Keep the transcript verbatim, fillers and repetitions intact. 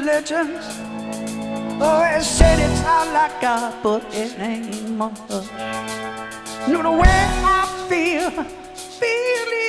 religions always said it's all like God, but it ain't more. No, the way I feel, feel